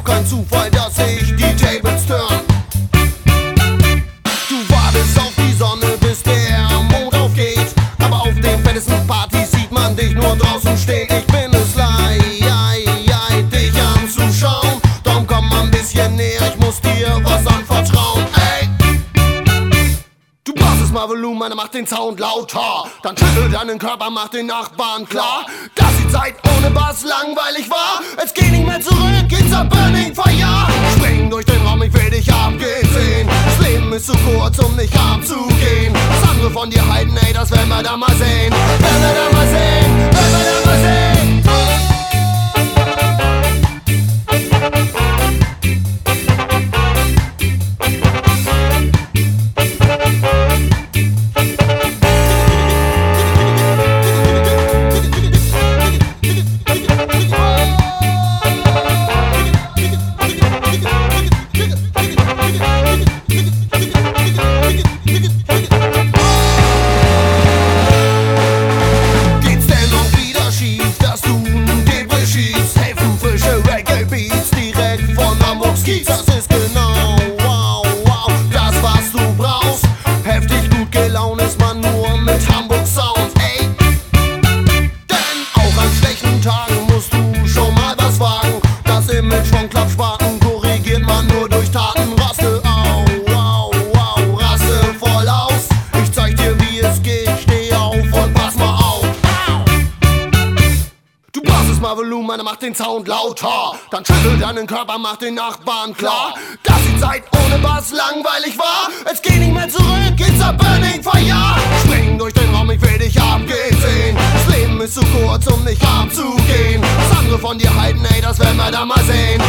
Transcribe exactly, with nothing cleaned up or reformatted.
auch kein Zufall, dass sich die Tables turn. Du wartest auf die Sonne, bis der Mond aufgeht, aber auf den fettesten Partys sieht man dich nur draußen stehen. Ich bin es leid, dich anzuschauen, darum komm mal ein bisschen näher, ich muss dir was anvertrauen. Ey, du brauchst es mal Volumen, mach den Sound lauter, dann schüttel deinen Körper, mach den Nachbarn klar, dass die Zeit ohne Bass langweilig war. Es geht nicht mehr zurück, it's a burning fire. Spring durch den Raum, ich will dich abgehen sehen. Das Leben ist zu kurz, um nicht abzugehen. Was andere von dir halten, ey, das werden wir da mal sehen. Werden wir da mal sehen, werden wir da mal sehen. Das ist genau, wow, wow, das was du brauchst. Heftig gut gelaunt ist man nur mit Hamburg Sound, ey. Denn auch an schlechten Tagen musst du schon mal was wagen. Das Image von Klappspaten korrigiert man nur durch Taten. Raste au, wow, wow, raste voll aus. Ich zeig dir wie es geht, steh auf und pass mal auf. Du brauchst es mal Volumen, mach den Sound lauter, dann schüttel deinen Körper, mach den Nachbarn klar, dass die Zeit ohne Bass langweilig war. Es geht nicht mehr zurück, it's a burning fire. Spring durch den Raum, ich will dich abgehen sehen. Das Leben ist zu kurz, um nicht abzugehen. Was andere von dir halten, ey, das werden wir da mal sehen.